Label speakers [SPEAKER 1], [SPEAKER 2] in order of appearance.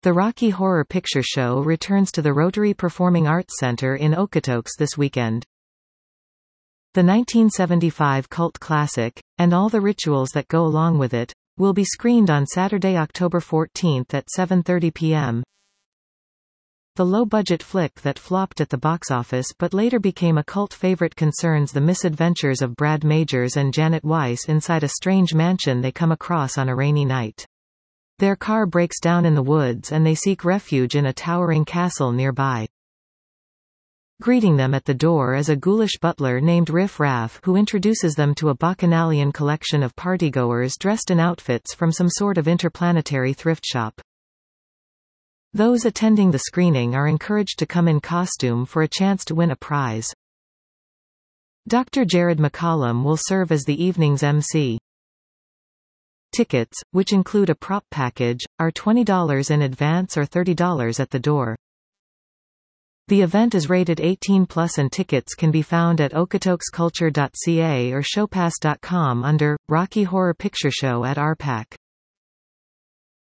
[SPEAKER 1] The Rocky Horror Picture Show returns to the Rotary Performing Arts Center in Okotoks this weekend. The 1975 cult classic, and all the rituals that go along with it, will be screened on Saturday, October 14 at 7:30 p.m. The low-budget flick that flopped at the box office but later became a cult favorite concerns the misadventures of Brad Majors and Janet Weiss inside a strange mansion they come across on a rainy night. Their car breaks down in the woods and they seek refuge in a towering castle nearby. Greeting them at the door is a ghoulish butler named Riff Raff who introduces them to a bacchanalian collection of partygoers dressed in outfits from some sort of interplanetary thrift shop. Those attending the screening are encouraged to come in costume for a chance to win a prize. Dr. Jared McCollum will serve as the evening's MC. Tickets, which include a prop package, are $20 in advance or $30 at the door. The event is rated 18+ and tickets can be found at okotoksculture.ca or showpass.com under Rocky Horror Picture Show at RPAC.